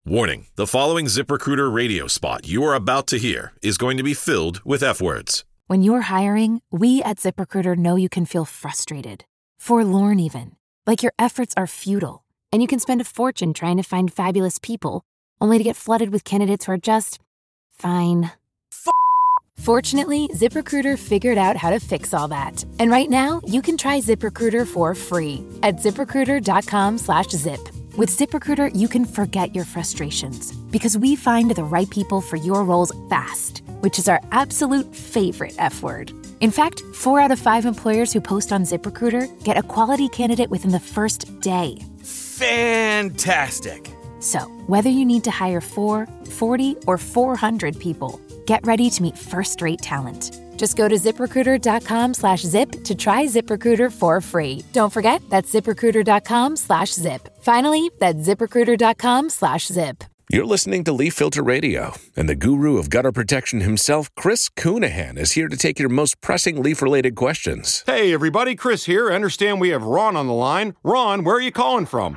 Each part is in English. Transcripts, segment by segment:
Warning, the following ZipRecruiter radio spot you are about to hear is going to be filled with F-words. When you're hiring, we at ZipRecruiter know you can feel frustrated, forlorn even, like your efforts are futile, and you can spend a fortune trying to find fabulous people, only to get flooded with candidates who are just fine. Fortunately, ZipRecruiter figured out how to fix all that. And right now, you can try ZipRecruiter for free at ZipRecruiter.com/zip. With ZipRecruiter, you can forget your frustrations because we find the right people for your roles fast, which is our absolute favorite F word. In fact, 4 out of 5 employers who post on ZipRecruiter get a quality candidate within the first day. Fantastic. So, whether you need to hire 4, 40, or 400 people, get ready to meet first-rate talent. Just go to ZipRecruiter.com/zip to try ZipRecruiter for free. Don't forget, that's ZipRecruiter.com/zip. Finally, that's ZipRecruiter.com/zip. You're listening to Leaf Filter Radio, and the guru of gutter protection himself, Chris Coonahan, is here to take your most pressing leaf-related questions. Hey, everybody, Chris here. I understand we have Ron on the line. Ron, where are you calling from?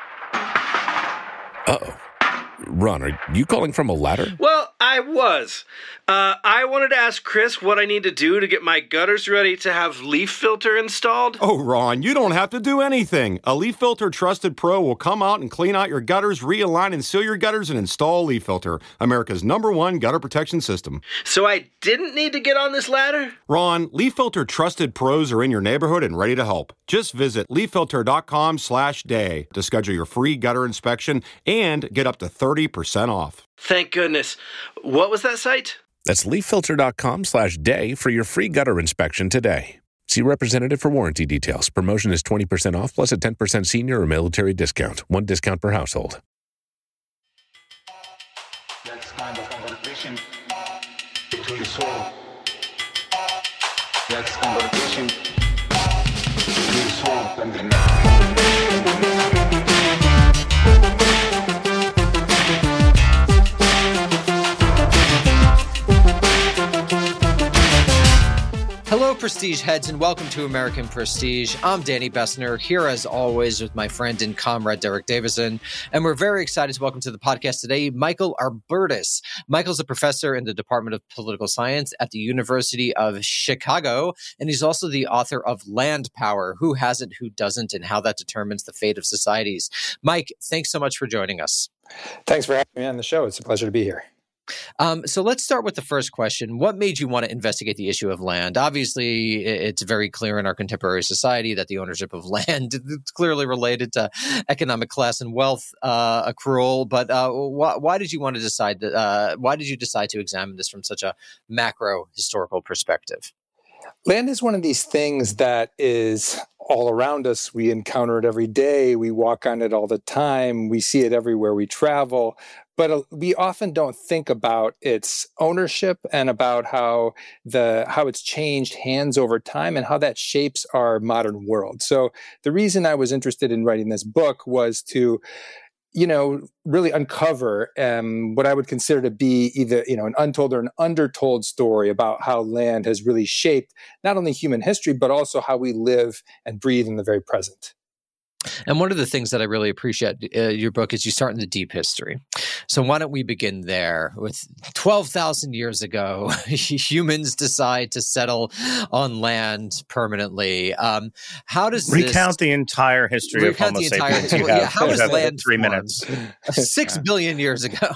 Uh-oh. Ron, are you calling from a ladder? Well, I was. I wanted to ask Chris what I need to do to get my gutters ready to have Leaf Filter installed. Oh, Ron, you don't have to do anything. A Leaf Filter Trusted Pro will come out and clean out your gutters, realign and seal your gutters, and install Leaf Filter, America's #1 gutter protection system. So I didn't need to get on this ladder? Ron, Leaf Filter Trusted Pros are in your neighborhood and ready to help. Just visit leaffilter.com/day to schedule your free gutter inspection and get up to 30% off. Thank goodness. What was that site? That's leaffilter.com/day for your free gutter inspection today. See representative for warranty details. Promotion is 20% off plus a 10% senior or military discount. 1 discount per household. That's kind of conversation between soul. That's conversation between soul and the mind. Hello, Prestige heads, and welcome to American Prestige. I'm Danny Bessner, here as always with my friend and comrade Derek Davison, and we're very excited to welcome to the podcast today Michael Arbertis. Michael's a professor in the Department of Political Science at the University of Chicago, and he's also the author of Land Power: Who Has It, Who Doesn't, and How That Determines the Fate of Societies. Mike, thanks so much for joining us. Thanks for having me on the show. It's a pleasure to be here. So let's start with the first question. What made you want to investigate the issue of land? Obviously, it's very clear in our contemporary society that the ownership of land is clearly related to economic class and wealth accrual. But why did you want to decide that? Why did you decide to examine this from such a macro historical perspective? Land is one of these things that is all around us. We encounter it every day. We walk on it all the time. We see it everywhere we travel. But we often don't think about its ownership and about how it's changed hands over time and how that shapes our modern world. So the reason I was interested in writing this book was to, really uncover what I would consider to be either, an untold or an undertold story about how land has really shaped not only human history, but also how we live and breathe in the very present. And one of the things that I really appreciate your book is you start in the deep history. So why don't we begin there with 12,000 years ago, humans decide to settle on land permanently. How does recount the entire history of Homo sapiens? How is land 3 minutes? 6 billion years ago.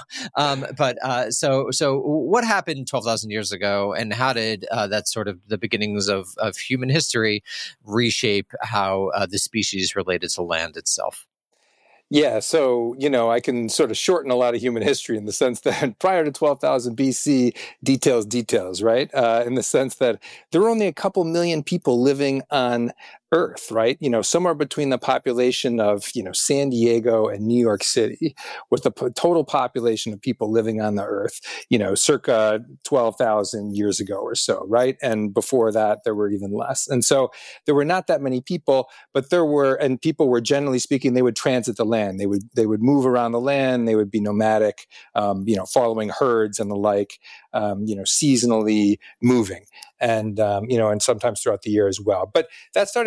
So what happened 12,000 years ago, and how did that sort of the beginnings of human history reshape how the species related to land itself? Yeah, so, I can sort of shorten a lot of human history in the sense that prior to 12,000 BC, details, right? In the sense that there were only a couple million people living on Earth, right? Somewhere between the population of, San Diego and New York City was the total population of people living on the Earth, circa 12,000 years ago or so, right? And before that, there were even less. And so there were not that many people, but and people were, generally speaking, they would transit the land. They would move around the land. They would be nomadic, following herds and the like, seasonally moving. And, and sometimes throughout the year as well. But that started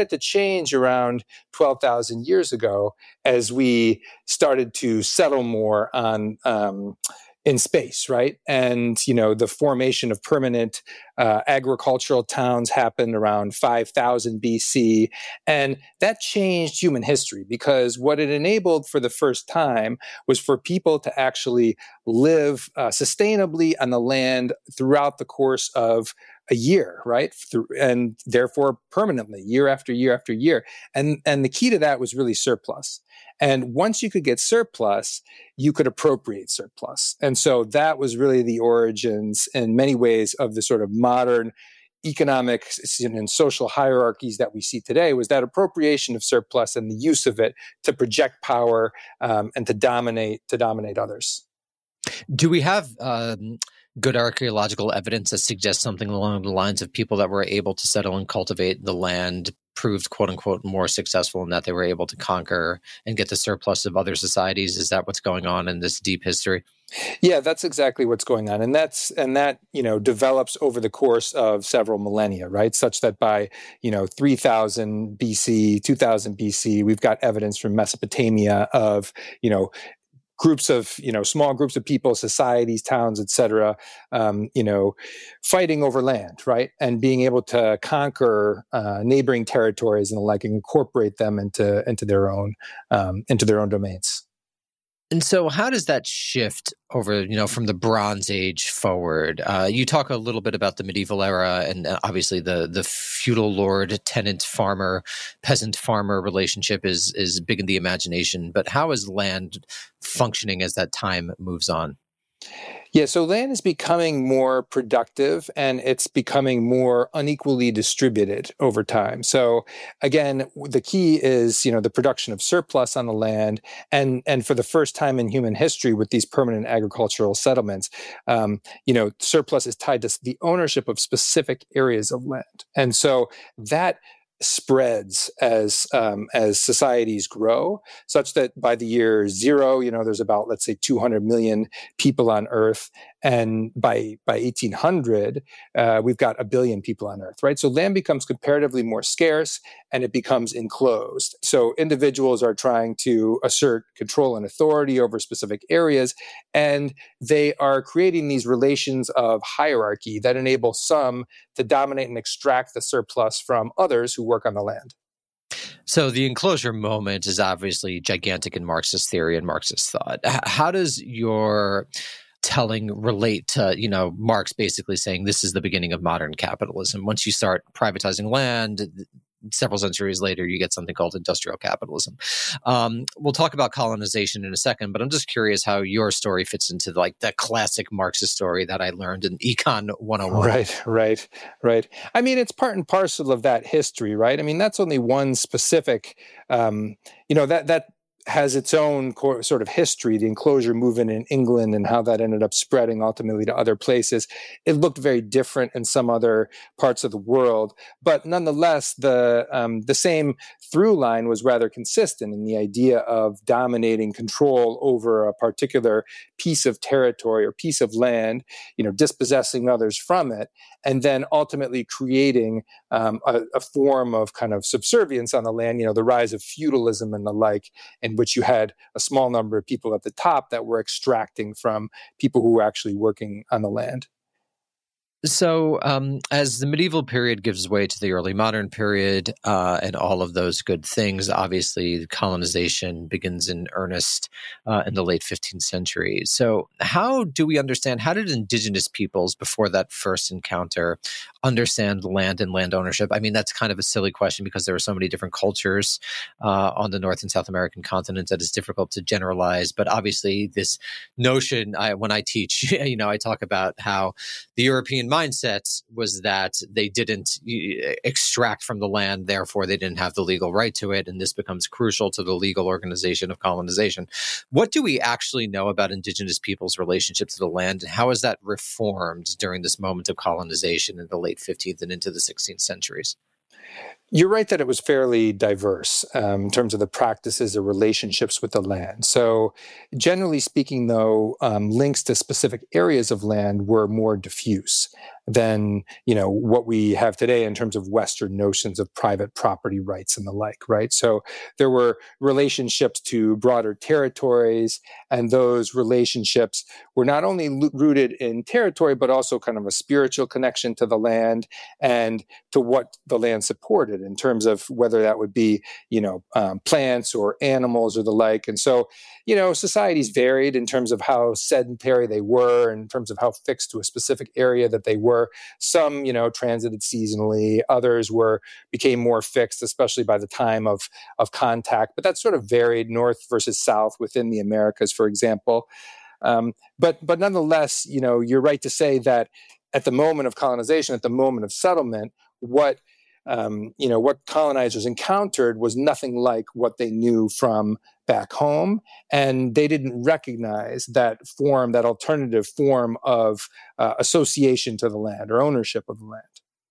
started to change around 12,000 years ago as we started to settle more on in space, right? And, the formation of permanent agricultural towns happened around 5,000 BC. And that changed human history because what it enabled for the first time was for people to actually live sustainably on the land throughout the course of a year, right? And therefore permanently, year after year after year. And the key to that was really surplus. And once you could get surplus, you could appropriate surplus. And so that was really the origins in many ways of the sort of modern economic and social hierarchies that we see today, was that appropriation of surplus and the use of it to project power and to dominate others. Do we have good archaeological evidence that suggests something along the lines of people that were able to settle and cultivate the land proved, quote unquote, more successful in that they were able to conquer and get the surplus of other societies? Is that what's going on in this deep history? Yeah, that's exactly what's going on. And that develops over the course of several millennia, right? Such that by, 3000 BC, 2000 BC, we've got evidence from Mesopotamia of, groups of, small groups of people, societies, towns, et cetera, fighting over land, right? And being able to conquer neighboring territories and the like, and incorporate them into their own domains. And so how does that shift over, from the Bronze Age forward? You talk a little bit about the medieval era and obviously the feudal lord, tenant, farmer, peasant farmer relationship is big in the imagination. But how is land functioning as that time moves on? Yeah, so land is becoming more productive and it's becoming more unequally distributed over time. So again, the key is, the production of surplus on the land. And for the first time in human history with these permanent agricultural settlements, surplus is tied to the ownership of specific areas of land. And so that spreads as societies grow, such that by the year zero, there's about, let's say, 200 million people on Earth, and by 1800, we've got 1 billion people on Earth, right? So land becomes comparatively more scarce, and it becomes enclosed. So individuals are trying to assert control and authority over specific areas, and they are creating these relations of hierarchy that enable some to dominate and extract the surplus from others who work on the land. So the enclosure moment is obviously gigantic in Marxist theory and Marxist thought. How does your telling relate to, Marx basically saying this is the beginning of modern capitalism? Once you start privatizing land, several centuries later, you get something called industrial capitalism. We'll talk about colonization in a second, but I'm just curious how your story fits into the classic Marxist story that I learned in Econ 101. Right. I mean, it's part and parcel of that history, right? I mean, that's only one specific, that has its own sort of history, the enclosure movement in England and how that ended up spreading ultimately to other places. It looked very different in some other parts of the world, but nonetheless, the same through line was rather consistent in the idea of dominating control over a particular piece of territory or piece of land, dispossessing others from it, and then ultimately creating a form of kind of subservience on the land, the rise of feudalism and the like, in which you had a small number of people at the top that were extracting from people who were actually working on the land. So as the medieval period gives way to the early modern period and all of those good things, obviously colonization begins in earnest in the late 15th century. So how do we understand, how did indigenous peoples before that first encounter understand land and land ownership? I mean, that's kind of a silly question because there are so many different cultures on the North and South American continent that it's difficult to generalize. But obviously this notion, when I teach, I talk about how the European mindset was that they didn't extract from the land, therefore they didn't have the legal right to it, and this becomes crucial to the legal organization of colonization. What do we actually know about indigenous peoples' relationship to the land, and how is that reformed during this moment of colonization in the late 15th and into the 16th centuries? You're right that it was fairly diverse in terms of the practices or relationships with the land. So generally speaking, though, links to specific areas of land were more diffuse. than, what we have today in terms of Western notions of private property rights and the like, right? So there were relationships to broader territories, and those relationships were not only rooted in territory, but also kind of a spiritual connection to the land and to what the land supported in terms of whether that would be, plants or animals or the like. And so, societies varied in terms of how sedentary they were, in terms of how fixed to a specific area that they were. Some, transited seasonally. Others became more fixed, especially by the time of contact. But that sort of varied north versus south within the Americas, for example. But nonetheless, you're right to say that at the moment of colonization, at the moment of settlement, what colonizers encountered was nothing like what they knew from back home, and they didn't recognize that alternative form of association to the land or ownership of the land.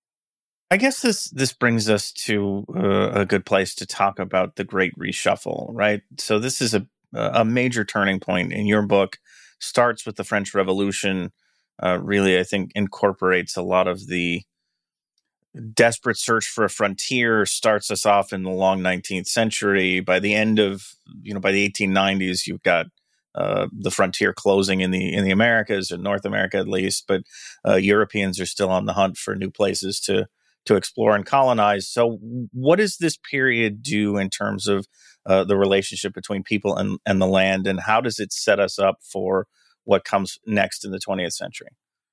I guess this brings us to a good place to talk about the Great Reshuffle, right? So this is a major turning point in your book. Starts with the French Revolution. Really, I think, incorporates a lot of the desperate search for a frontier. Starts us off in the long 19th century. By the end of, by the 1890s, you've got the frontier closing in the Americas, or North America at least. But Europeans are still on the hunt for new places to explore and colonize. So what does this period do in terms of the relationship between people and the land, and how does it set us up for what comes next in the 20th century?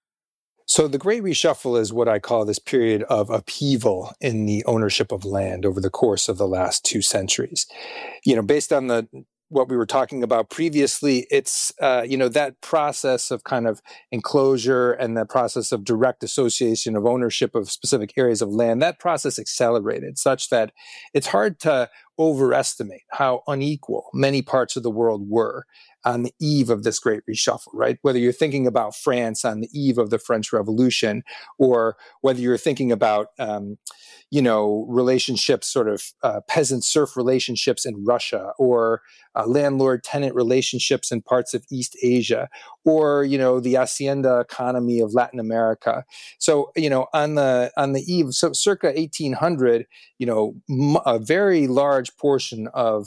So the Great Reshuffle is what I call this period of upheaval in the ownership of land over the course of the last 2 centuries. Based on what we were talking about previously, it's, that process of kind of enclosure and the process of direct association of ownership of specific areas of land, that process accelerated such that it's hard to overestimate how unequal many parts of the world were on the eve of this Great Reshuffle, right? Whether you're thinking about France on the eve of the French Revolution, or whether you're thinking about, relationships, sort of peasant-serf relationships in Russia, or landlord-tenant relationships in parts of East Asia, or, the hacienda economy of Latin America. So, on the eve, so circa 1800, a very large portion of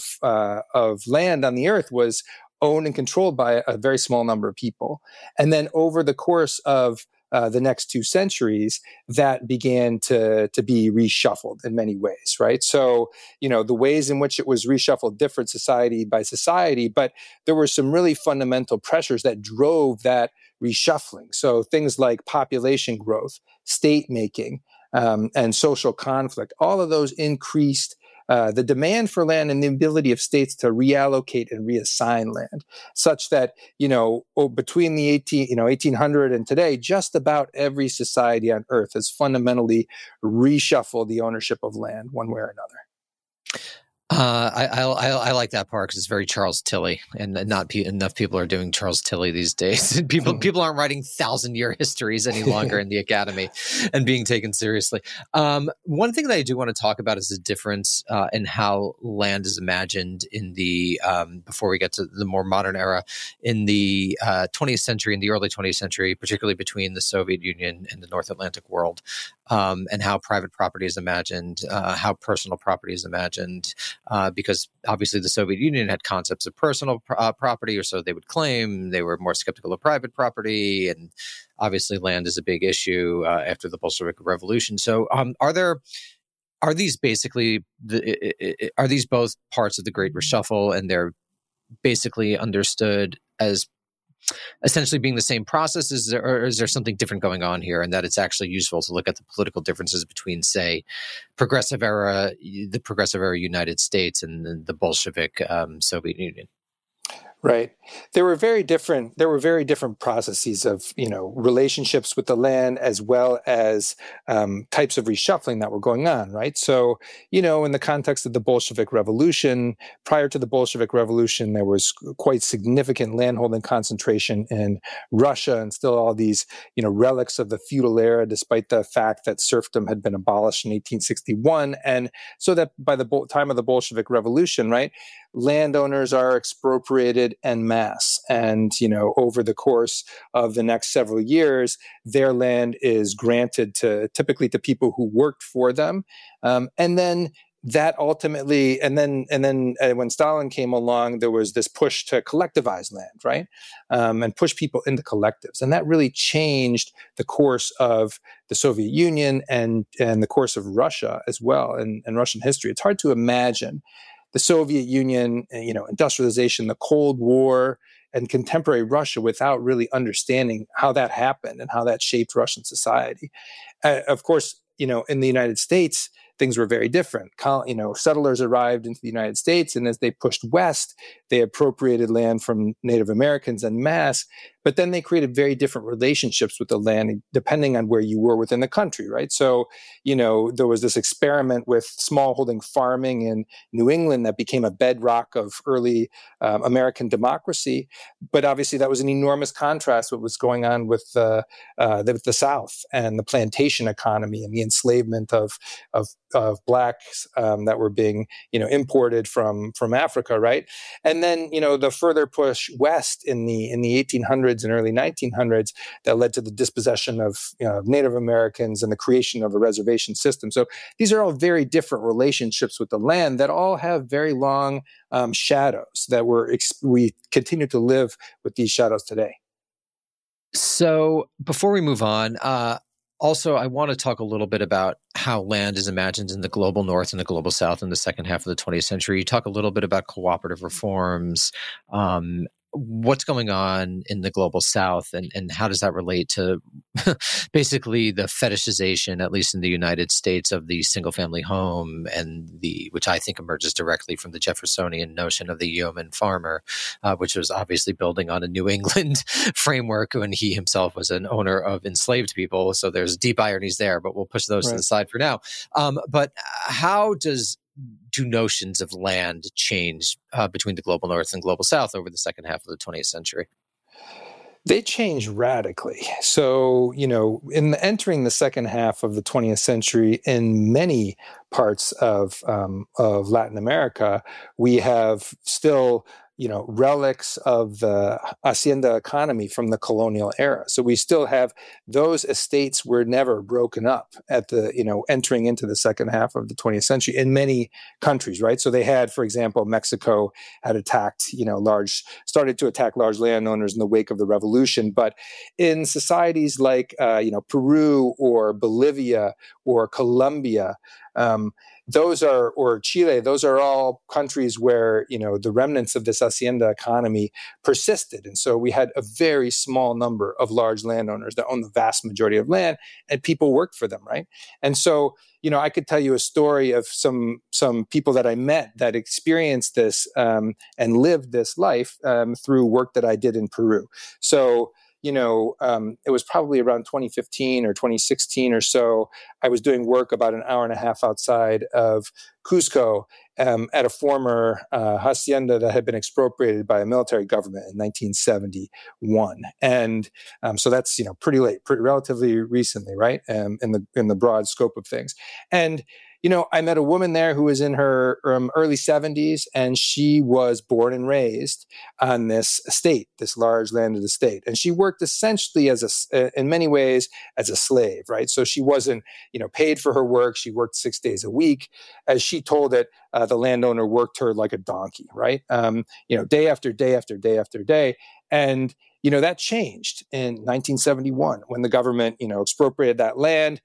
land on the earth was owned and controlled by a very small number of people. And then over the course of the next 2 centuries, that began to be reshuffled in many ways, right? So, the ways in which it was reshuffled differed society by society, but there were some really fundamental pressures that drove that reshuffling. So things like population growth, state making, and social conflict, all of those increased the demand for land and the ability of states to reallocate and reassign land, such that, between the 1800 and today, just about every society on earth has fundamentally reshuffled the ownership of land one way or another. I like that part because it's very Charles Tilly, and not enough people are doing Charles Tilly these days. People aren't writing 1,000-year histories any longer in the academy and being taken seriously. One thing that I do want to talk about is the difference in how land is imagined in the before we get to the more modern era in the 20th century, in the early 20th century, particularly between the Soviet Union and the North Atlantic world, and how private property is imagined, how personal property is imagined. Because obviously the Soviet Union had concepts of personal property, or so they would claim. They were more skeptical of private property, and obviously land is a big issue after the Bolshevik Revolution. So are these basically are these both parts of the Great Reshuffle, and they're basically understood as essentially being the same process? Is there something different going on here, and that it's actually useful to look at the political differences between, say, the progressive era United States and the Bolshevik Soviet Union? Right. There were very different processes of, relationships with the land, as well as types of reshuffling that were going on, right? So, in the context of the Bolshevik Revolution, prior to the Bolshevik Revolution, there was quite significant landholding concentration in Russia, and still all these, relics of the feudal era, despite the fact that serfdom had been abolished in 1861. And so that by the time of the Bolshevik Revolution, right, landowners are expropriated en masse. And, over the course of the next several years, their land is granted typically to people who worked for them. And then that ultimately, and then when Stalin came along, there was this push to collectivize land, right? And push people into collectives. And that really changed the course of the Soviet Union and the course of Russia as well, and Russian history. It's hard to imagine the Soviet Union, industrialization, the Cold War, and contemporary Russia without really understanding how that happened and how that shaped Russian society. Of course, in the United States, things were very different. Settlers arrived into the United States, and as they pushed west, they appropriated land from Native Americans en masse, but then they created very different relationships with the land depending on where you were within the country, right? So, there was this experiment with smallholding farming in New England that became a bedrock of early American democracy. But obviously that was an enormous contrast with what was going on with the South and the plantation economy and the enslavement of blacks that were being, imported from Africa, right? And then, the further push west in the 1800s and early 1900s that led to the dispossession of Native Americans and the creation of a reservation system. So these are all very different relationships with the land that all have very long shadows that we continue to live with these shadows today. So before we move on, also, I want to talk a little bit about how land is imagined in the global north and the global south in the second half of the 20th century. You talk a little bit about cooperative reforms. What's going on in the global south, and how does that relate to basically the fetishization, at least in the United States, of the single-family home, and which I think emerges directly from the Jeffersonian notion of the yeoman farmer, which was obviously building on a New England framework when he himself was an owner of enslaved people. So there's deep ironies there, but we'll push those to the side for now. But how do notions of land change between the global north and global south over the second half of the 20th century? They change radically. So, in entering the second half of the 20th century, in many parts of Latin America, we have still relics of the hacienda economy from the colonial era. So we still have those estates were never broken up at the, entering into the second half of the 20th century in many countries, right? So they had, for example, Mexico had attacked, started to attack large landowners in the wake of the revolution. But in societies like, Peru or Bolivia or Colombia, or Chile, those are all countries where, the remnants of this hacienda economy persisted. And so we had a very small number of large landowners that owned the vast majority of land, and people worked for them, right? And so, I could tell you a story of some people that I met that experienced this and lived this life through work that I did in Peru. So, it was probably around 2015 or 2016 or so. I was doing work about an hour and a half outside of Cusco at a former hacienda that had been expropriated by a military government in 1971. And so that's, pretty late, relatively recently, right? In the broad scope of things. And I met a woman there who was in her early 70s, and she was born and raised on this estate, this large landed estate. And she worked essentially in many ways as a slave, right? So she wasn't, paid for her work. She worked 6 days a week. As she told it, the landowner worked her like a donkey, right? Day after day after day after day. And, that changed in 1971 when the government, expropriated that land.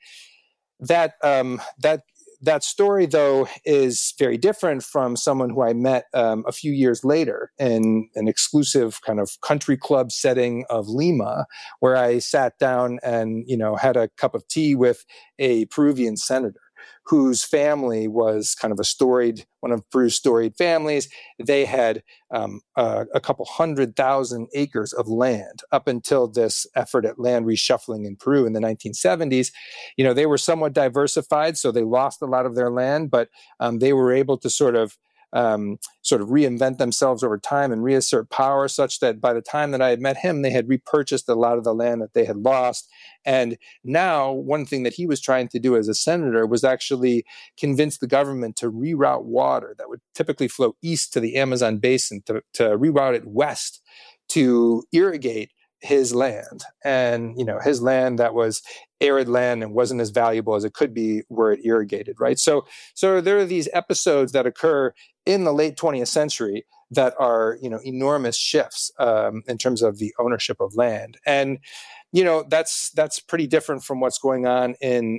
That story, though, is very different from someone who I met a few years later in an exclusive kind of country club setting of Lima, where I sat down and, had a cup of tea with a Peruvian senator whose family was kind of one of Peru's storied families. They had a couple 100,000 acres of land up until this effort at land reshuffling in Peru in the 1970s. They were somewhat diversified, so they lost a lot of their land, but they were able to sort of sort of reinvent themselves over time and reassert power, such that by the time that I had met him, they had repurchased a lot of the land that they had lost. And now one thing that he was trying to do as a senator was actually convince the government to reroute water that would typically flow east to the Amazon basin, to reroute it west to irrigate his land. And, his land that was arid land and wasn't as valuable as it could be were it irrigated, right? So there are these episodes that occur in the late 20th century that are, enormous shifts in terms of the ownership of land. And, that's pretty different from what's going on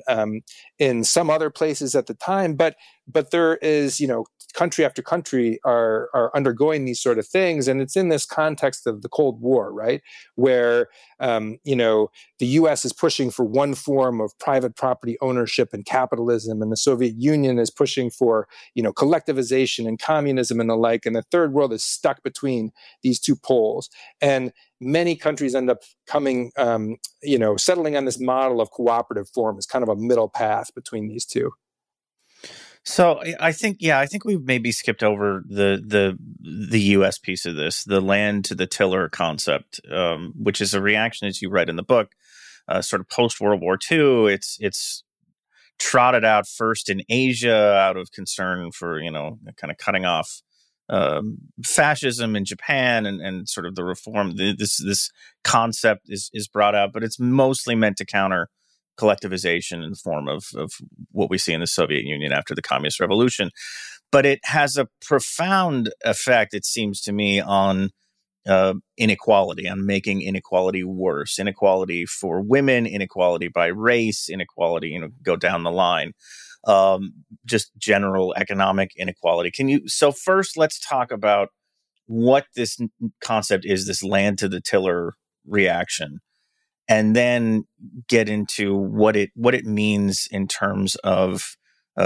in some other places at the time. But there is, country after country are undergoing these sort of things. And it's in this context of the Cold War, right? Where, the U.S. is pushing for one form of private property ownership and capitalism, and the Soviet Union is pushing for, collectivization and communism and the like. And the third world is stuck between these two poles. And many countries end up coming, settling on this model of cooperative form as kind of a middle path between these two. So I think we've maybe skipped over the U.S. piece of this, the land to the tiller concept, which is a reaction, as you write in the book, sort of post World War II. It's trotted out first in Asia out of concern for kind of cutting off fascism in Japan and sort of the reform. This concept is brought out, but it's mostly meant to counter collectivization in the form of what we see in the Soviet Union after the Communist Revolution. But it has a profound effect, it seems to me, on inequality, on making inequality worse. Inequality for women, inequality by race, inequality, go down the line. Just general economic inequality. So first, let's talk about what this concept is, this land to the tiller reaction, and then get into what it means in terms of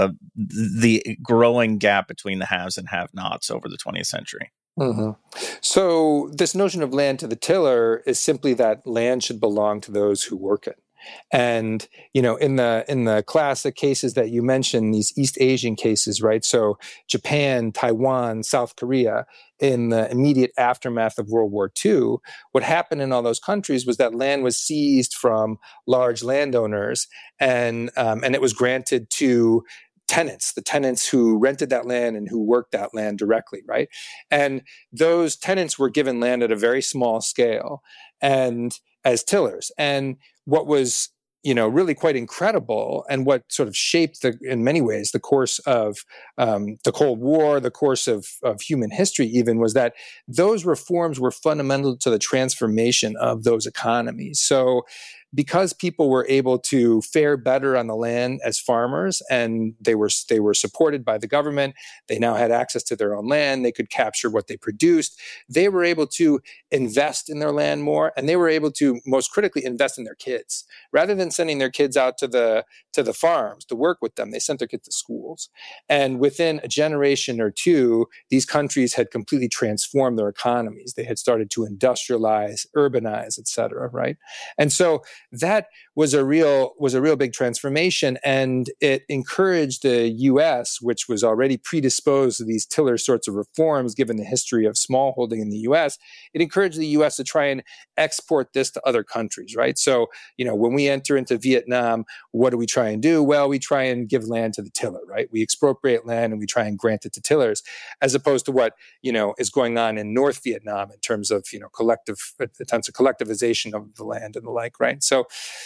the growing gap between the haves and have-nots over the 20th century. Mm-hmm. So this notion of land to the tiller is simply that land should belong to those who work it. And, in the classic cases that you mentioned, these East Asian cases, right? So Japan, Taiwan, South Korea, in the immediate aftermath of World War II, what happened in all those countries was that land was seized from large landowners and it was granted to the tenants who rented that land and who worked that land directly, right? And those tenants were given land at a very small scale and as tillers. And what was, really quite incredible and what sort of shaped in many ways, the course of the Cold War, the course of human history even, was that those reforms were fundamental to the transformation of those economies. So because people were able to fare better on the land as farmers and they were supported by the government, they now had access to their own land, they could capture what they produced, they were able to invest in their land more, and they were able to, most critically, invest in their kids. Rather than sending their kids out to the farms to work with them, they sent their kids to schools. And within a generation or two, these countries had completely transformed their economies. They had started to industrialize, urbanize, et cetera, right? And so that was a real big transformation, and it encouraged the U.S., which was already predisposed to these tiller sorts of reforms, given the history of smallholding in the U.S. It encouraged the U.S. to try and export this to other countries, right? So, when we enter into Vietnam, what do we try and do? Well, we try and give land to the tiller, right? We expropriate land and we try and grant it to tillers, as opposed to what, is going on in North Vietnam in terms of, collective attempts of collectivization of the land and the like, right? So,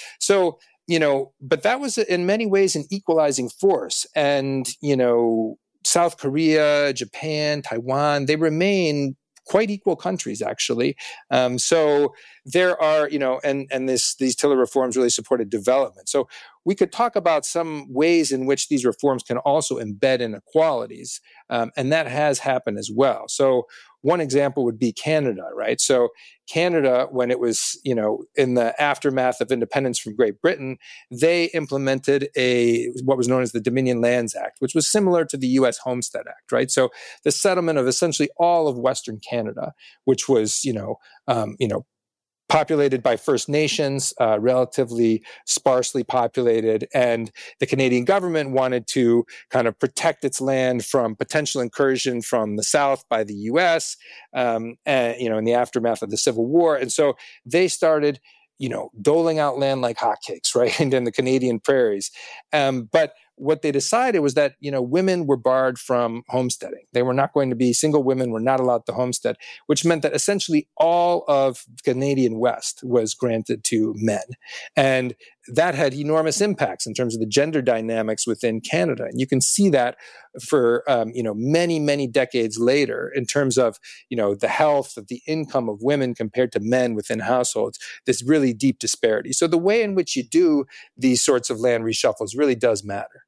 but that was in many ways an equalizing force. And, South Korea, Japan, Taiwan, they remain quite equal countries, actually. So there are, and these tiller reforms really supported development. So we could talk about some ways in which these reforms can also embed inequalities, and that has happened as well. So one example would be Canada, right? So Canada, when it was, in the aftermath of independence from Great Britain, they implemented what was known as the Dominion Lands Act, which was similar to the U.S. Homestead Act, right? So the settlement of essentially all of Western Canada, which was, populated by First Nations, relatively sparsely populated, and the Canadian government wanted to kind of protect its land from potential incursion from the south by the U.S. And in the aftermath of the Civil War, and so they started, doling out land like hotcakes, right, and in the Canadian prairies. But what they decided was that, women were barred from homesteading. They were not going to be, single women were not allowed to homestead, which meant that essentially all of the Canadian West was granted to men. And that had enormous impacts in terms of the gender dynamics within Canada. And you can see that for, many, many decades later in terms of, the health of the income of women compared to men within households, this really deep disparity. So the way in which you do these sorts of land reshuffles really does matter.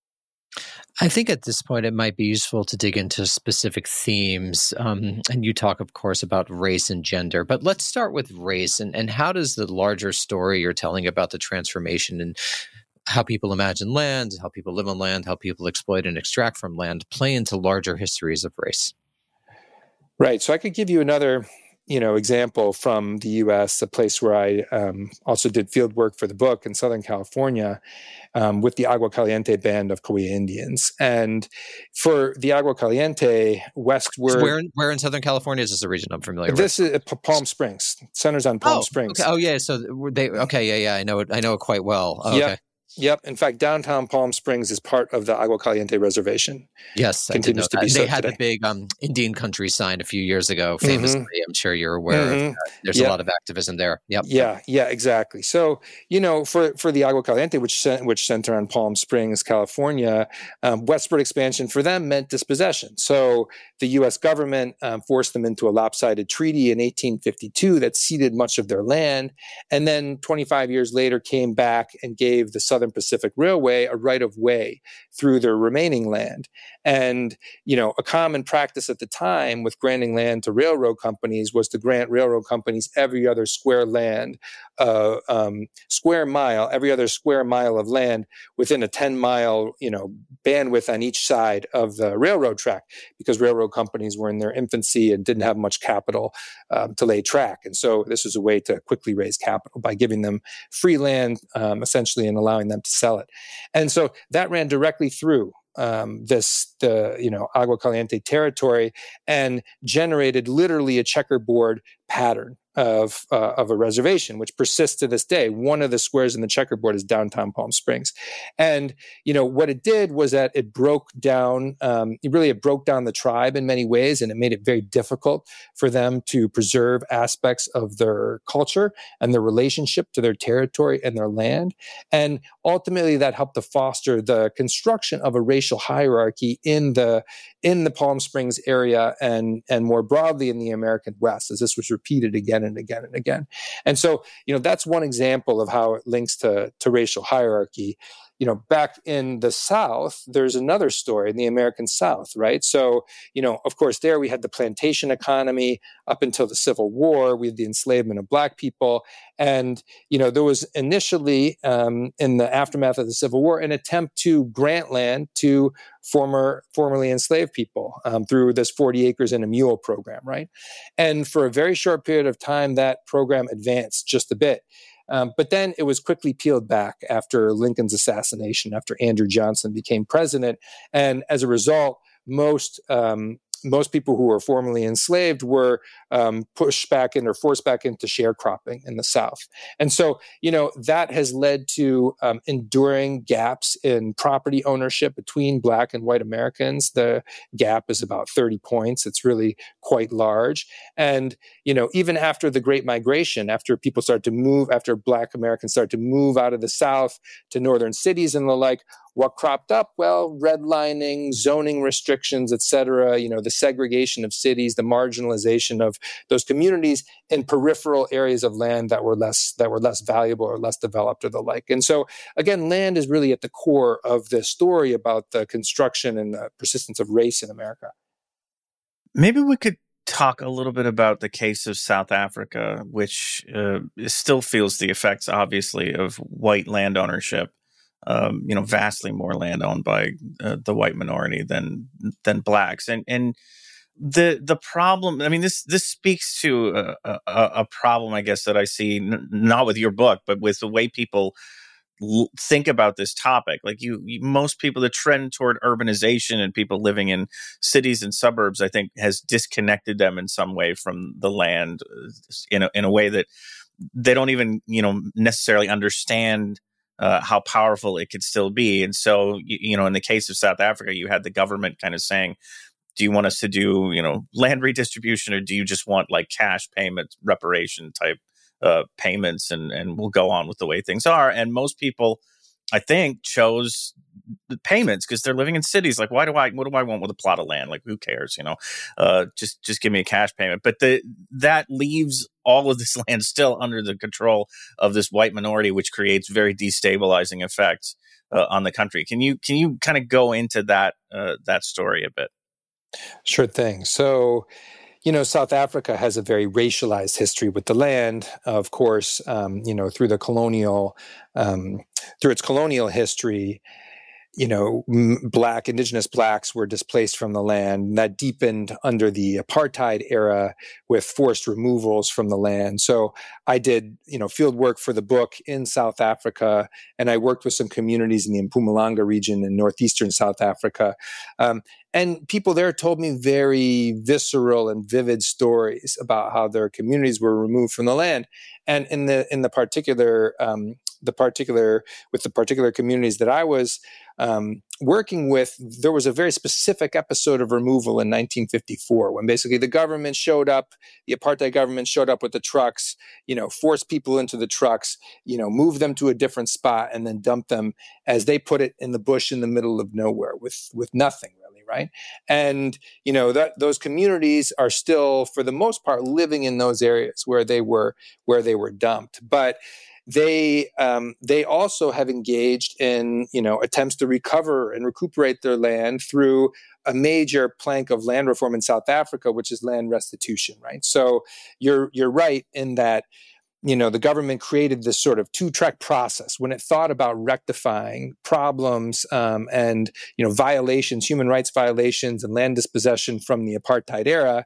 I think at this point it might be useful to dig into specific themes. And you talk, of course, about race and gender. But let's start with race. And how does the larger story you're telling about the transformation and how people imagine land, how people live on land, how people exploit and extract from land play into larger histories of race? Right. So I could give you another example from the U.S., a place where I also did field work for the book in Southern California with the Agua Caliente Band of Cahuilla Indians. And for the Agua Caliente, westward... So where in Southern California is this a region I'm familiar with? This is Palm Springs. Centers on Palm Springs. Okay. Oh, yeah. So I know it quite well. Oh, yep. Okay. Yep. In fact, downtown Palm Springs is part of the Agua Caliente Reservation. Yes, continues to be so. They had today. the big Indian country sign a few years ago, famously. Mm-hmm. I'm sure you're aware of that. There's a lot of activism there. Yep. Yeah, exactly. So, for the Agua Caliente, which center on Palm Springs, California, westward expansion for them meant dispossession. So the U.S. government forced them into a lopsided treaty in 1852 that ceded much of their land, and then 25 years later came back and gave the Southern Pacific Railway a right of way through their remaining land. And, a common practice at the time with granting land to railroad companies was to grant railroad companies every other square mile of land within a 10-mile, bandwidth on each side of the railroad track, because railroad companies were in their infancy and didn't have much capital to lay track. And so this was a way to quickly raise capital by giving them free land, essentially, and allowing them to sell it. And so that ran directly through Agua Caliente territory and generated literally a checkerboard pattern of a reservation, which persists to this day. One of the squares in the checkerboard is downtown Palm Springs. And, what it did was that it broke down the tribe in many ways, and it made it very difficult for them to preserve aspects of their culture and their relationship to their territory and their land. And ultimately that helped to foster the construction of a racial hierarchy in the Palm Springs area and more broadly in the American West, as this was repeated again and again and again. And so, that's one example of how it links to racial hierarchy. Back in the South, there's another story in the American South, right? So, of course, there we had the plantation economy up until the Civil War. We had the enslavement of Black people. And, there was initially, in the aftermath of the Civil War, an attempt to grant land to formerly enslaved people through this 40 acres and a mule program, right? And for a very short period of time, that program advanced just a bit. But then it was quickly peeled back after Lincoln's assassination, after Andrew Johnson became president. And as a result, most people who were formerly enslaved were pushed back in or forced back into sharecropping in the South. And so, that has led to enduring gaps in property ownership between Black and white Americans. The gap is about 30 points. It's really quite large. And, even after the Great Migration, after Black Americans started to move out of the South to northern cities and the like, what cropped up? Well, redlining, zoning restrictions, et cetera, the segregation of cities, the marginalization of those communities in peripheral areas of land that were less valuable or less developed or the like. And so, again, land is really at the core of the story about the construction and the persistence of race in America. Maybe we could talk a little bit about the case of South Africa, which still feels the effects, obviously, of white land ownership. Vastly more land owned by the white minority than Blacks. And the problem, I mean, this speaks to a problem, I guess, that I see not with your book, but with the way people think about this topic. Like most people, the trend toward urbanization and people living in cities and suburbs, I think, has disconnected them in some way from the land in a way that they don't even, necessarily understand how powerful it could still be. And so, in the case of South Africa, you had the government kind of saying, do you want us to do, land redistribution, or do you just want like cash payments, reparation type payments, and we'll go on with the way things are? And most people, I think, chose the payments because they're living in cities. Like, what do I want with a plot of land? Like, who cares? Just give me a cash payment. But that leaves all of this land still under the control of this white minority, which creates very destabilizing effects on the country. Can you kind of go into that story a bit? Sure thing. So, South Africa has a very racialized history with the land, of course, through its colonial history. Indigenous blacks were displaced from the land, and that deepened under the apartheid era with forced removals from the land. So I did, field work for the book in South Africa, and I worked with some communities in the Mpumalanga region in northeastern South Africa. And people there told me very visceral and vivid stories about how their communities were removed from the land. And in the particular communities that I was working with, there was a very specific episode of removal in 1954 when basically the government showed up, the apartheid government showed up with the trucks, forced people into the trucks, moved them to a different spot, and then dumped them, as they put it, in the bush in the middle of nowhere with nothing. Right. And, those communities are still, for the most part, living in those areas where they were dumped. But they also have engaged in, attempts to recover and recuperate their land through a major plank of land reform in South Africa, which is land restitution. Right. So you're right in that, the government created this sort of two-track process when it thought about rectifying problems and, violations, human rights violations and land dispossession from the apartheid era.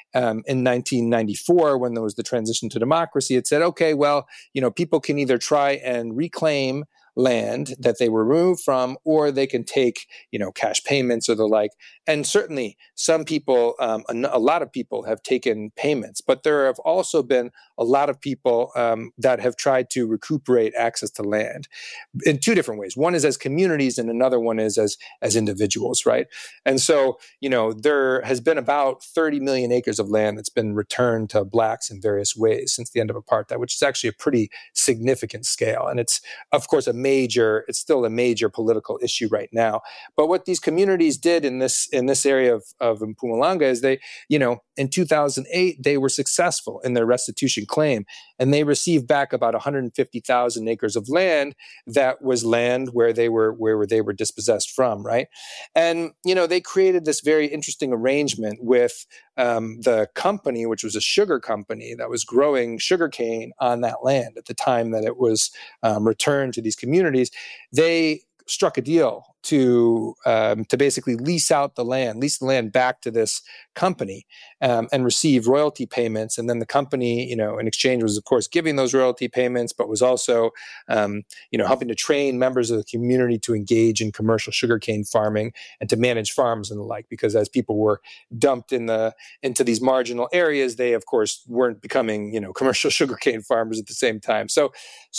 In 1994, when there was the transition to democracy, it said, okay, well, people can either try and reclaim land that they were removed from, or they can take, cash payments or the like. And certainly some people, a lot of people have taken payments, but there have also been a lot of people that have tried to recuperate access to land in two different ways. One is as communities, and another one is as individuals, right? And so, there has been about 30 million acres of land that's been returned to blacks in various ways since the end of apartheid, which is actually a pretty significant scale. And it's, of course, it's still a major political issue right now. But what these communities did in this area of Mpumalanga is they, in 2008, they were successful in their restitution claim, and they received back about 150,000 acres of land that was land where they were dispossessed from, right? And, they created this very interesting arrangement with the company, which was a sugar company that was growing sugarcane on that land at the time that it was returned to these communities. They struck a deal to basically lease the land back to this company and receive royalty payments. And then the company, in exchange was, of course, giving those royalty payments, but was also, helping to train members of the community to engage in commercial sugarcane farming and to manage farms and the like, because as people were dumped into these marginal areas, they, of course, weren't becoming, commercial sugarcane farmers at the same time. So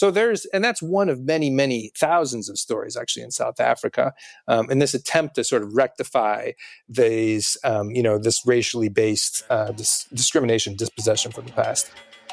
and that's one of many, many thousands of stories actually in South Africa. In this attempt to sort of rectify these, this racially based discrimination, dispossession from the past.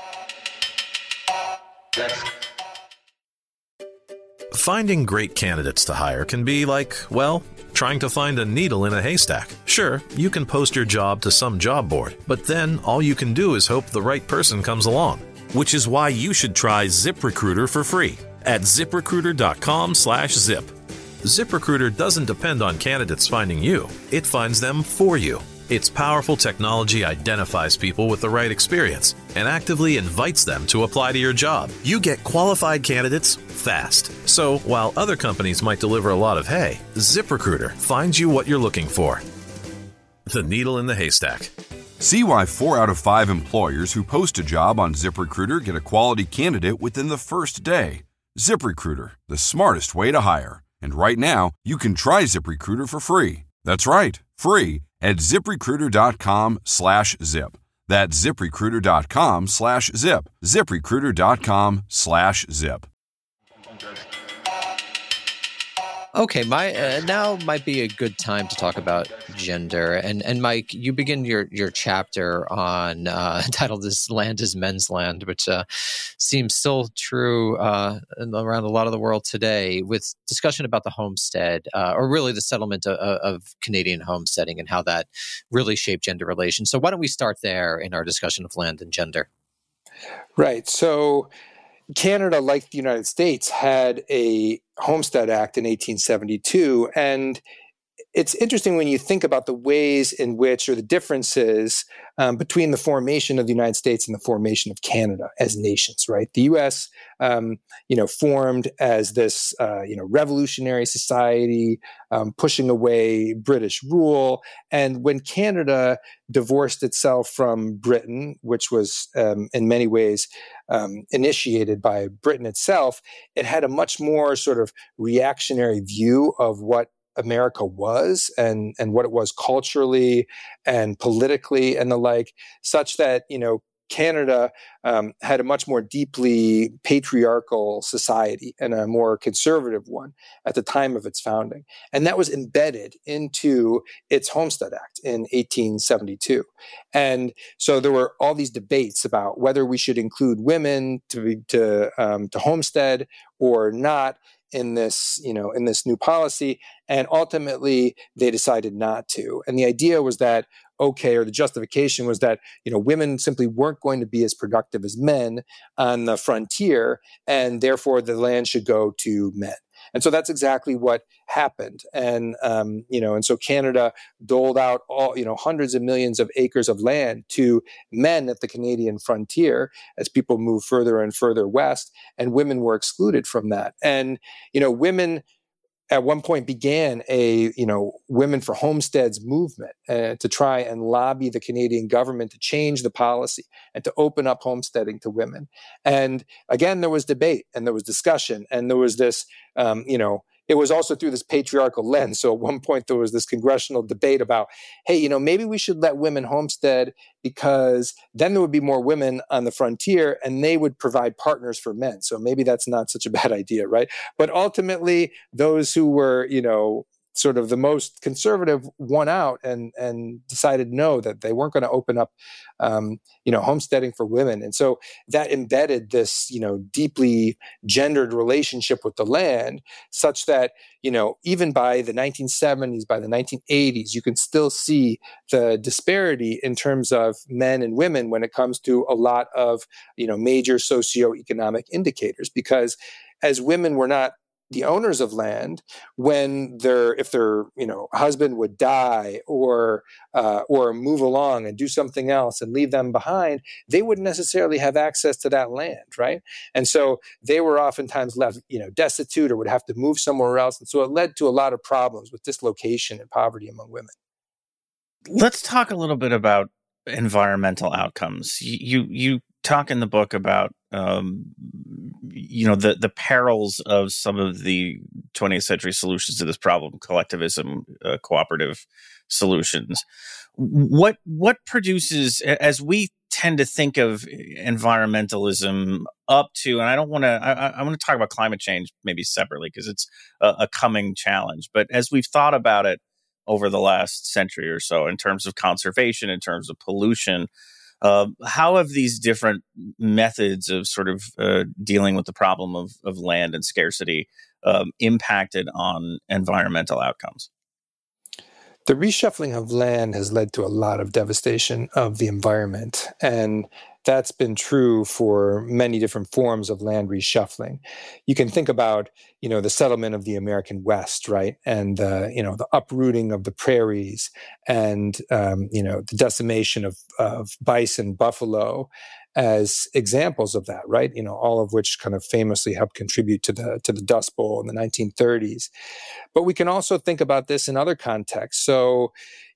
Finding great candidates to hire can be like, well, trying to find a needle in a haystack. Sure, you can post your job to some job board, but then all you can do is hope the right person comes along. Which is why you should try ZipRecruiter for free at ZipRecruiter.com/zip. ZipRecruiter doesn't depend on candidates finding you. It finds them for you. Its powerful technology identifies people with the right experience and actively invites them to apply to your job. You get qualified candidates fast. So while other companies might deliver a lot of hay, ZipRecruiter finds you what you're looking for. The needle in the haystack. See why 4 out of 5 employers who post a job on ZipRecruiter get a quality candidate within the first day. ZipRecruiter, the smartest way to hire. And right now, you can try ZipRecruiter for free. That's right, free at ZipRecruiter.com/zip. That's ZipRecruiter.com/zip. ZipRecruiter.com/zip. Okay, now might be a good time to talk about gender. And Mike, you begin your chapter on titled "This Land is Men's Land," which seems still true around a lot of the world today, with discussion about the homestead, or really the settlement of Canadian homesteading and how that really shaped gender relations. So why don't we start there in our discussion of land and gender? Right. So Canada, like the United States, had a Homestead Act in 1872. And it's interesting when you think about the ways in which, or the differences between the formation of the United States and the formation of Canada as nations, right? The U.S., formed as this, revolutionary society, pushing away British rule. And when Canada divorced itself from Britain, which was in many ways initiated by Britain itself, it had a much more sort of reactionary view of what America was and what it was culturally and politically and the like, such that, Canada had a much more deeply patriarchal society and a more conservative one at the time of its founding. And that was embedded into its Homestead Act in 1872. And so there were all these debates about whether we should include women to homestead or not in this new policy. And ultimately they decided not to. And the idea was that, the justification was that, women simply weren't going to be as productive as men on the frontier, and therefore the land should go to men. And so that's exactly what happened. And, and so Canada doled out hundreds of millions of acres of land to men at the Canadian frontier as people moved further and further west, and women were excluded from that. And, women at one point began a, Women for Homesteads movement to try and lobby the Canadian government to change the policy and to open up homesteading to women. And again, there was debate and there was discussion and there was this, it was also through this patriarchal lens. So at one point there was this congressional debate about, hey, maybe we should let women homestead because then there would be more women on the frontier and they would provide partners for men. So maybe that's not such a bad idea, right? But ultimately, those who were, sort of the most conservative won out and decided no, that they weren't going to open up, homesteading for women. And so that embedded this, deeply gendered relationship with the land such that, even by the 1970s, by the 1980s, you can still see the disparity in terms of men and women when it comes to a lot of, major socioeconomic indicators, because as women were not the owners of land, when if their husband would die or move along and do something else and leave them behind, they wouldn't necessarily have access to that land, right? And so they were oftentimes left destitute or would have to move somewhere else, and so it led to a lot of problems with dislocation and poverty among women. Let's talk a little bit about environmental outcomes. You talk in the book about the perils of some of the 20th century solutions to this problem, collectivism, cooperative solutions. What produces, as we tend to think of environmentalism up to, and I want to talk about climate change maybe separately because it's a coming challenge, but as we've thought about it over the last century or so in terms of conservation, in terms of pollution, how have these different methods of sort of dealing with the problem of land and scarcity impacted on environmental outcomes? The reshuffling of land has led to a lot of devastation of the environment, and that's been true for many different forms of land reshuffling. You can think about, the settlement of the American West, right? And, the uprooting of the prairies and, the decimation of bison, buffalo as examples of that, right? All of which kind of famously helped contribute to the Dust Bowl in the 1930s. But we can also think about this in other contexts. So,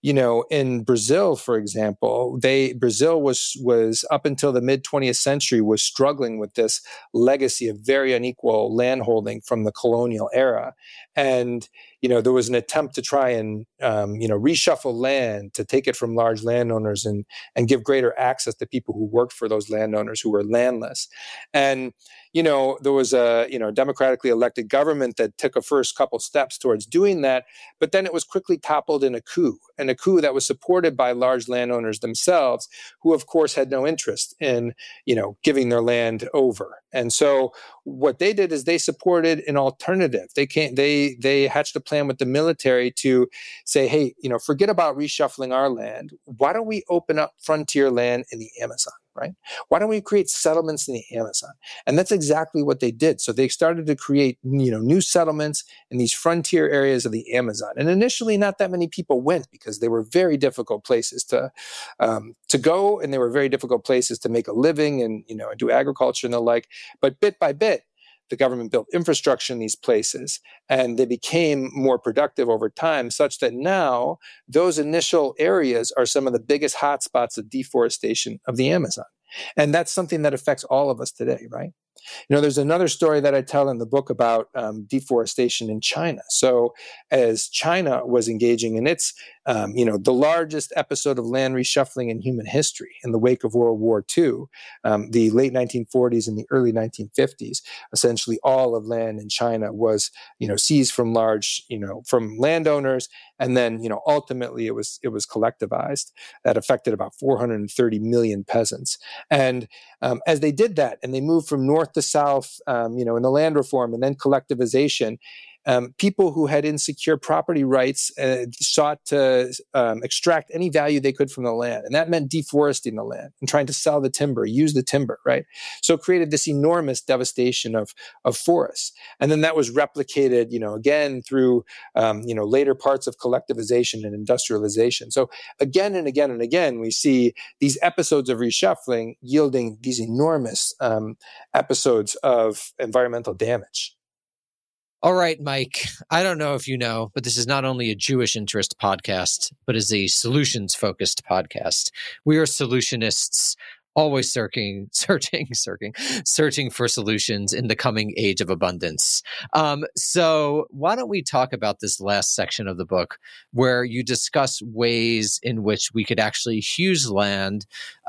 in Brazil, for example, Brazil was up until the mid 20th century was struggling with this legacy of very unequal landholding from the colonial era. And, there was an attempt to try and, reshuffle land to take it from large landowners and give greater access to people who worked for those landowners who were landless. And, there was a, democratically elected government that took a first couple steps towards doing that, but then it was quickly toppled in a coup that was supported by large landowners themselves, who of course had no interest in, giving their land over. And so what they did is they supported an alternative. They hatched a plan with the military to say, hey, forget about reshuffling our land. Why don't we open up frontier land in the Amazon? Right? Why don't we create settlements in the Amazon? And that's exactly what they did. So they started to create, new settlements in these frontier areas of the Amazon. And initially, not that many people went because they were very difficult places to go, and they were very difficult places to make a living and do agriculture and the like. But bit by bit, the government built infrastructure in these places, and they became more productive over time, such that now those initial areas are some of the biggest hotspots of deforestation of the Amazon. And that's something that affects all of us today, right? There's another story that I tell in the book about deforestation in China. So as China was engaging in its, the largest episode of land reshuffling in human history in the wake of World War II, the late 1940s and the early 1950s, essentially all of land in China was, seized from from landowners. And then, ultimately it was collectivized. That affected about 430 million peasants. And as they did that, and they moved from north to south, in the land reform and then collectivization, people who had insecure property rights sought to extract any value they could from the land. And that meant deforesting the land and trying to sell the timber, use the timber, right? So it created this enormous devastation of forests. And then that was replicated, again through, later parts of collectivization and industrialization. So again and again and again, we see these episodes of reshuffling yielding these enormous episodes of environmental damage. All right, Mike, I don't know if you know, but this is not only a Jewish interest podcast, but is a solutions-focused podcast. We are solutionists, always searching for solutions in the coming age of abundance. So why don't we talk about this last section of the book where you discuss ways in which we could actually use land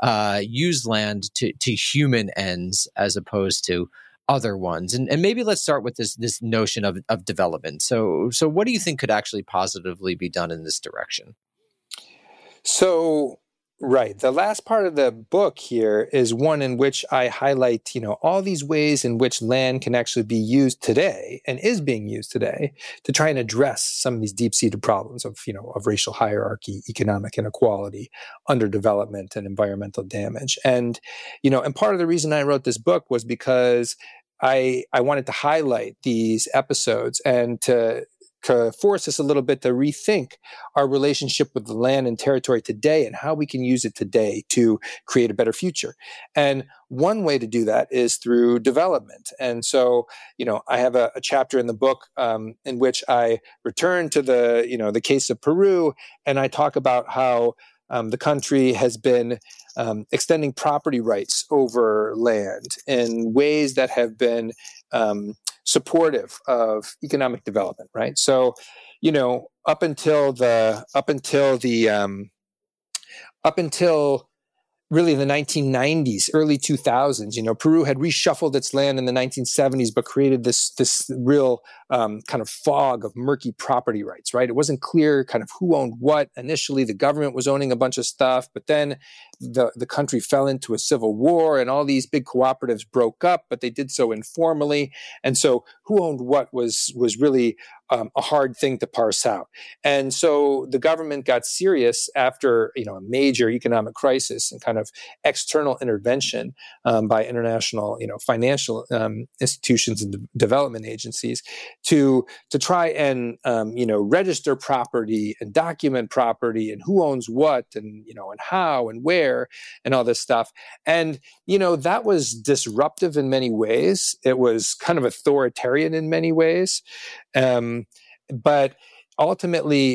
to human ends as opposed to other ones. And maybe let's start with this notion of development. So what do you think could actually positively be done in this direction? So, right. The last part of the book here is one in which I highlight, all these ways in which land can actually be used today and is being used today to try and address some of these deep-seated problems of racial hierarchy, economic inequality, underdevelopment, and environmental damage. And, and part of the reason I wrote this book was because I wanted to highlight these episodes and to force us a little bit to rethink our relationship with the land and territory today and how we can use it today to create a better future. And one way to do that is through development. And so, I have a chapter in the book in which I return to the case of Peru, and I talk about how the country has been extending property rights over land in ways that have been supportive of economic development, right? So, up until really the 1990s, early 2000s, Peru had reshuffled its land in the 1970s, but created this real kind of fog of murky property rights, right? It wasn't clear kind of who owned what. Initially, the government was owning a bunch of stuff, but then the country fell into a civil war and all these big cooperatives broke up, but they did so informally. And so who owned what was really a hard thing to parse out. And so the government got serious after, a major economic crisis and kind of external intervention by international, financial institutions and development agencies to try and, register property and document property and who owns what and, and how and where and all this stuff. And, that was disruptive in many ways. It was kind of authoritarian in many ways. But ultimately, it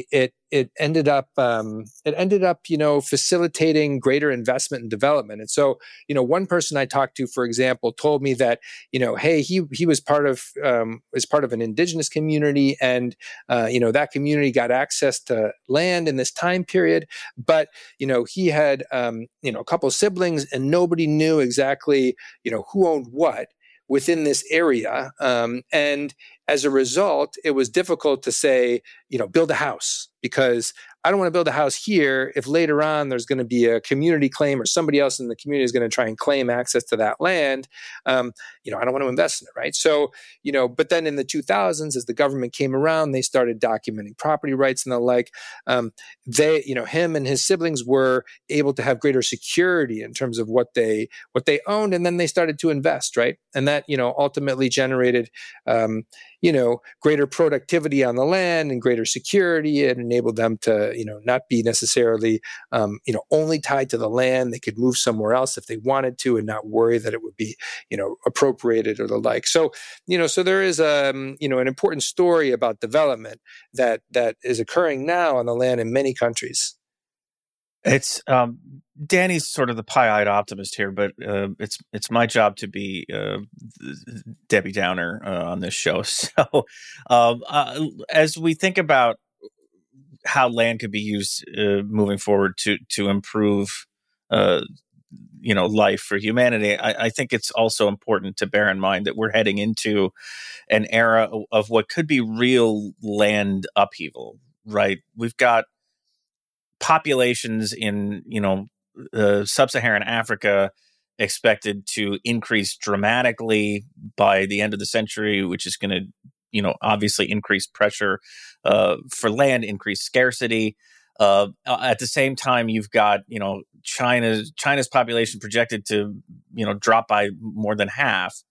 it ended up facilitating greater investment and development. And so, one person I talked to, for example, told me that, hey, he was part of an indigenous community, and that community got access to land in this time period, but he had a couple of siblings, and nobody knew exactly who owned what within this area. And as a result, it was difficult to say, build a house, because I don't want to build a house here if later on there's going to be a community claim or somebody else in the community is going to try and claim access to that land. I don't want to invest in it, right? So, but then in the 2000s, as the government came around, they started documenting property rights and the like. Him and his siblings were able to have greater security in terms of what they owned, and then they started to invest, right? And that, ultimately generated, greater productivity on the land and greater security. It enabled them to, not be necessarily, only tied to the land. They could move somewhere else if they wanted to and not worry that it would be, appropriated or the like. So, so there is, an important story about development that is occurring now on the land in many countries. It's Danny's sort of the pie-eyed optimist here, but it's my job to be Debbie Downer on this show. So as we think about how land could be used moving forward to improve life for humanity, I think it's also important to bear in mind that we're heading into an era of what could be real land upheaval, right? We've got populations in, sub-Saharan Africa expected to increase dramatically by the end of the century, which is going to, obviously increase pressure for land, increase scarcity. At the same time, you've got, China's population projected to, drop by more than half.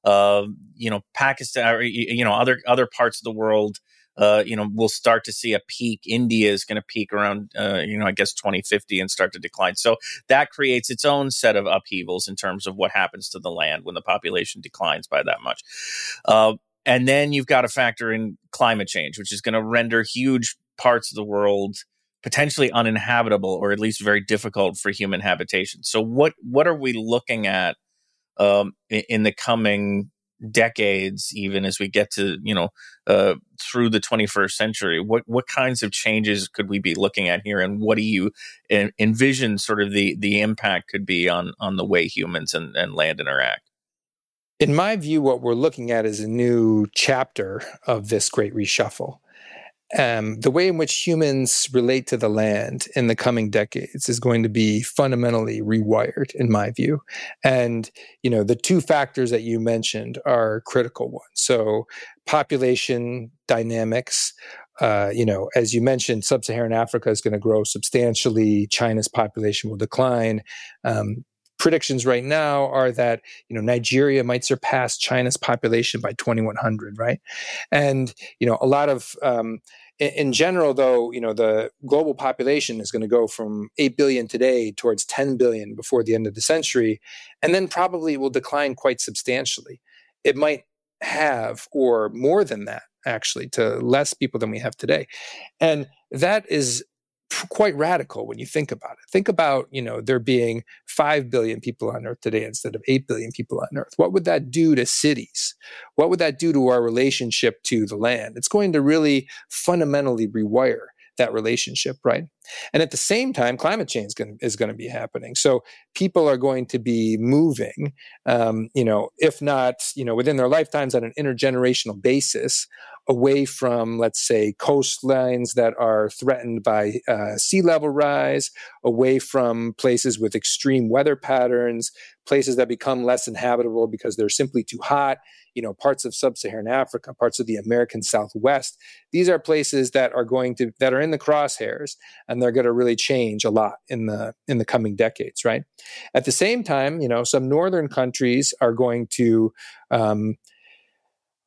Pakistan, other parts of the world, we'll start to see a peak. India is going to peak around, 2050 and start to decline. So that creates its own set of upheavals in terms of what happens to the land when the population declines by that much. And then you've got to factor in climate change, which is going to render huge parts of the world potentially uninhabitable, or at least very difficult for human habitation. So what are we looking at in the coming decades, even as we get to, through the 21st century? What kinds of changes could we be looking at here? And what do you envision sort of the impact could be on the way humans and land interact? In my view, what we're looking at is a new chapter of this great reshuffle. The way in which humans relate to the land in the coming decades is going to be fundamentally rewired, in my view. And, the two factors that you mentioned are critical ones. So population dynamics, as you mentioned, sub-Saharan Africa is going to grow substantially. China's population will decline. Predictions right now are that, Nigeria might surpass China's population by 2100, right? And, a lot of, in general, though, the global population is going to go from 8 billion today towards 10 billion before the end of the century, and then probably will decline quite substantially. It might have, or more than that, actually, to less people than we have today. And that is quite radical when you think about it. Think about, there being 5 billion people on Earth today instead of 8 billion people on Earth. What would that do to cities? What would that do to our relationship to the land? It's going to really fundamentally rewire that relationship, right? And at the same time, climate change is going to be happening. So people are going to be moving, if not, within their lifetimes on an intergenerational basis, away from, let's say, coastlines that are threatened by sea level rise, away from places with extreme weather patterns, places that become less inhabitable because they're simply too hot, parts of sub-Saharan Africa, parts of the American Southwest. These are places that are in the crosshairs, and they're going to really change a lot in the coming decades, right? At the same time, some northern countries are going to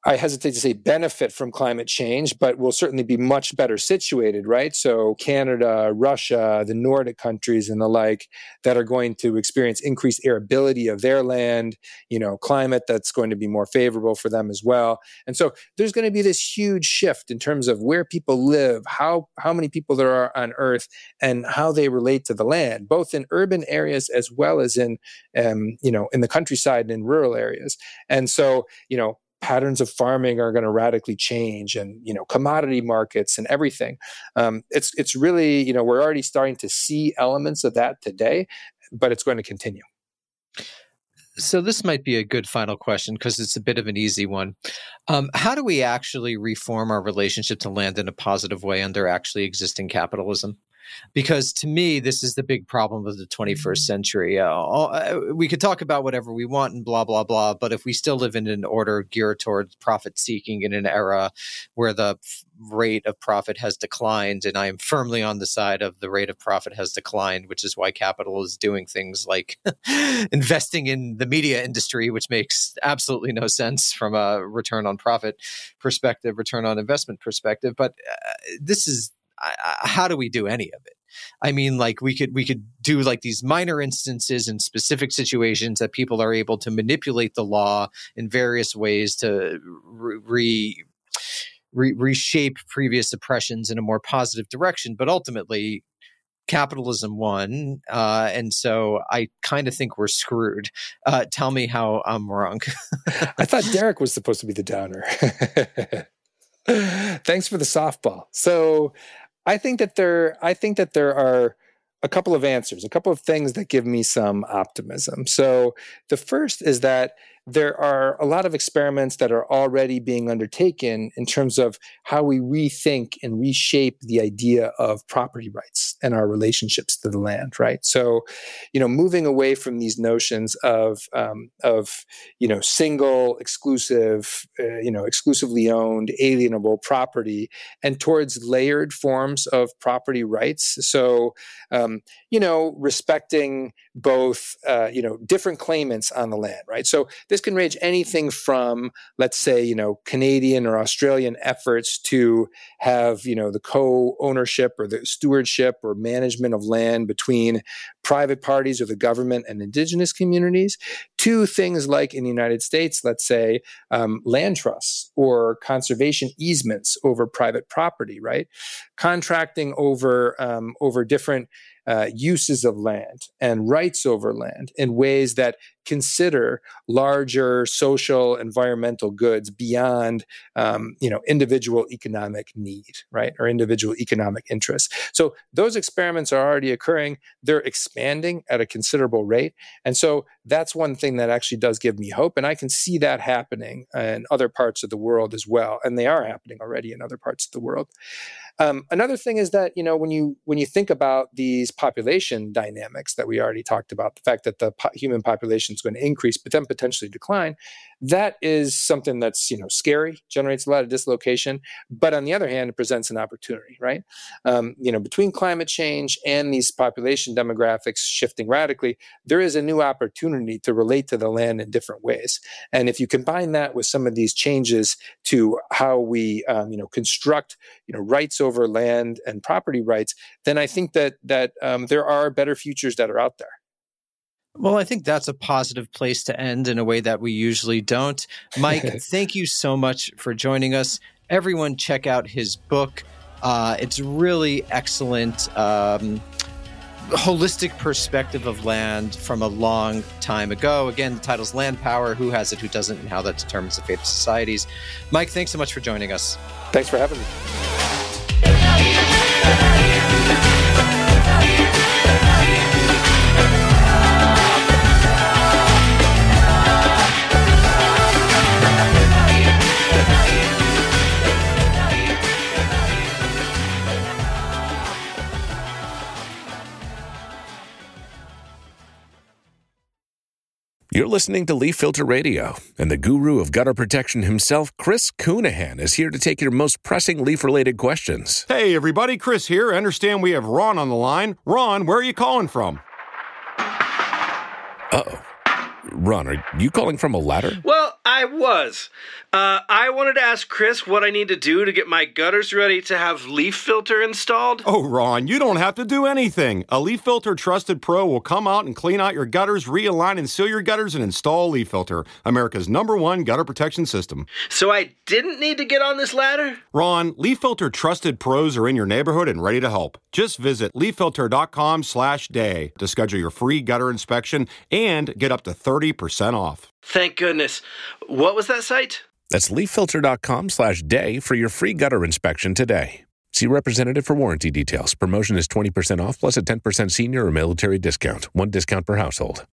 I hesitate to say benefit from climate change, but will certainly be much better situated, right? So Canada, Russia, the Nordic countries and the like that are going to experience increased arability of their land, climate that's going to be more favorable for them as well. And so there's going to be this huge shift in terms of where people live, how many people there are on Earth, and how they relate to the land, both in urban areas as well as in the countryside and in rural areas. And so, patterns of farming are going to radically change, and commodity markets and everything. It's really, we're already starting to see elements of that today, but it's going to continue. So this might be a good final question because it's a bit of an easy one. How do we actually reform our relationship to land in a positive way under actually existing capitalism? Because to me, this is the big problem of the 21st century. We could talk about whatever we want and blah, blah, blah, but if we still live in an order geared towards profit seeking in an era where the rate of profit has declined, and I am firmly on the side of the rate of profit has declined, which is why capital is doing things like investing in the media industry, which makes absolutely no sense from a return on profit perspective, return on investment perspective. But this is, how do we do any of it? I mean, like we could do like these minor instances in specific situations that people are able to manipulate the law in various ways to reshape previous oppressions in a more positive direction. But ultimately, capitalism won. And so I kind of think we're screwed. Tell me how I'm wrong. I thought Derek was supposed to be the downer. Thanks for the softball. So I think that there are a couple of answers, a couple of things that give me some optimism. So the first is that there are a lot of experiments that are already being undertaken in terms of how we rethink and reshape the idea of property rights and our relationships to the land, right? So, moving away from these notions of single, exclusive, exclusively owned, alienable property, and towards layered forms of property rights. So, respecting both, different claimants on the land, right? So this can range anything from, let's say, Canadian or Australian efforts to have, the co-ownership or the stewardship or management of land between private parties or the government and indigenous communities, to things like in the United States, let's say, land trusts or conservation easements over private property, right? Contracting over different uses of land and rights over land in ways that consider larger social, environmental goods beyond, individual economic need, right, or individual economic interests. So those experiments are already occurring. They're expanding at a considerable rate. And so that's one thing that actually does give me hope. And I can see that happening in other parts of the world as well. And they are happening already in other parts of the world. Another thing is that, when you think about these population dynamics that we already talked about, the fact that the human population is going to increase, but then potentially decline, that is something that's, scary, generates a lot of dislocation. But on the other hand, it presents an opportunity, right? Between climate change and these population demographics shifting radically, there is a new opportunity to relate to the land in different ways. And if you combine that with some of these changes to how we, construct, rights over land and property rights, then I think that there are better futures that are out there. Well, I think that's a positive place to end in a way that we usually don't. Mike, thank you so much for joining us. Everyone check out his book. It's really excellent, holistic perspective of land from a long time ago. Again, the title's Land Power, Who Has It, Who Doesn't, and How That Determines the Fate of Societies. Mike, thanks so much for joining us. Thanks for having me. You're listening to Leaf Filter Radio, and the guru of gutter protection himself, Chris Counihan, is here to take your most pressing leaf-related questions. Hey, everybody, Chris here. I understand we have Ron on the line. Ron, where are you calling from? Uh-oh. Ron, are you calling from a ladder? Well, I was. I wanted to ask Chris what I need to do to get my gutters ready to have leaf filter installed. Oh, Ron, you don't have to do anything. A Leaf Filter Trusted Pro will come out and clean out your gutters, realign and seal your gutters, and install Leaf Filter, America's #1 gutter protection system. So I didn't need to get on this ladder? Ron, Leaf Filter Trusted Pros are in your neighborhood and ready to help. Just visit leaffilter.com/day to schedule your free gutter inspection and get up to 30% off. Thank goodness. What was that site? That's leaffilter.com/day for your free gutter inspection today. See representative for warranty details. Promotion is 20% off plus a 10% senior or military discount. One discount per household.